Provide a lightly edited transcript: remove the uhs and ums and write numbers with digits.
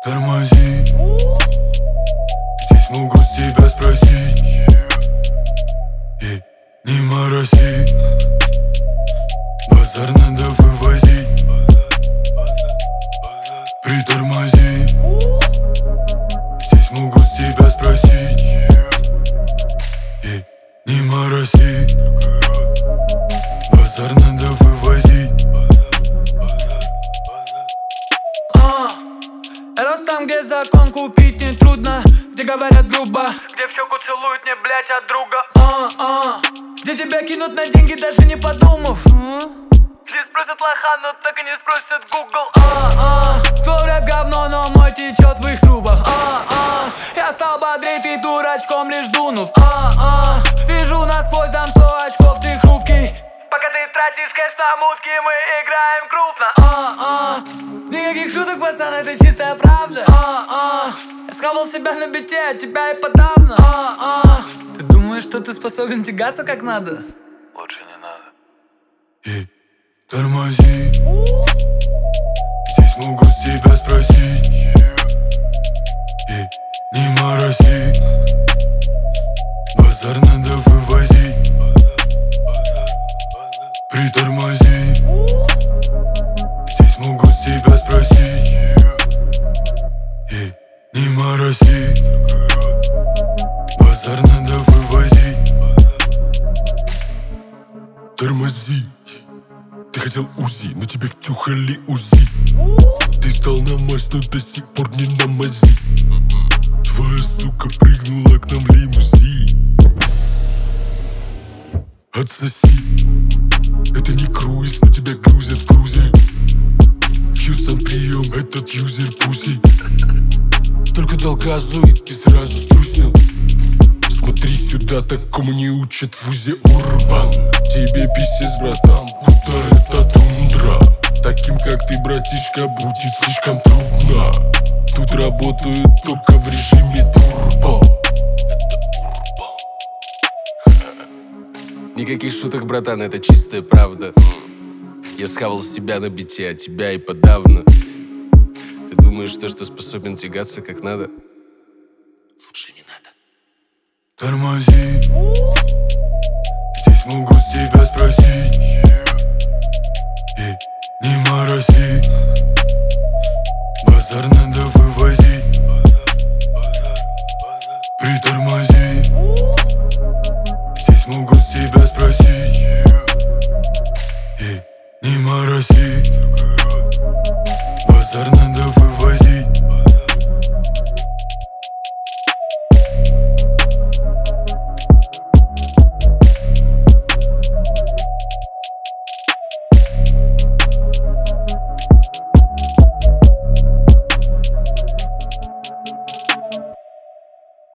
Тормози, здесь могут с тебя спросить. Не морози, базар надо вывозить. Притормози, здесь могут с тебя спросить. Не морози, базар надо вывозить. Рос там, где закон купить нетрудно, где говорят грубо, где в щеку целуют не блять от друга. Где тебя кинут на деньги, даже не подумав. Где спросят лоха, но так и не спросят Google. Твой рэп говно, но мой течет в их трубах. Я стал бодрей, ты дурачком лишь дунув. Вижу насквозь, дам 100 очков, ты хрупкий. Пока ты тратишь кэш на мутки, мы играем крупно. Никаких шуток, пацан, это чистая правда. Я схавал себя на бите, от тебя и подавно. Ты думаешь, что ты способен тягаться как надо? Лучше не надо. Тормози, здесь могут с тебя спросить. Не морози, базар надо вывозить. Притормози, здесь могут с тебя спросить. Не морози, базар надо вывозить. Тормози, ты хотел УЗИ, но тебе втюхали УЗИ. Ты стал на мазь, но до сих пор не на мази. Твоя сука прыгнула к нам в лимузин. Отсоси, это не круиз, но тебя грузят в Грузии. Хьюстон, прием, этот юзер пуси. Только дал газу и ты сразу струсил. Смотри сюда, такому не учат в вузе Урбан. Тебе писец, братан, будто это тундра. Таким как ты, братишка, будет слишком трудно. Тут работают только в режиме турбо. Никаких шуток, братан, это чистая правда. Я схавал себя на бите, а тебя и подавно. Ты думаешь, что способен тягаться как надо? Лучше не надо. Тормози, здесь могут с тебя спросить.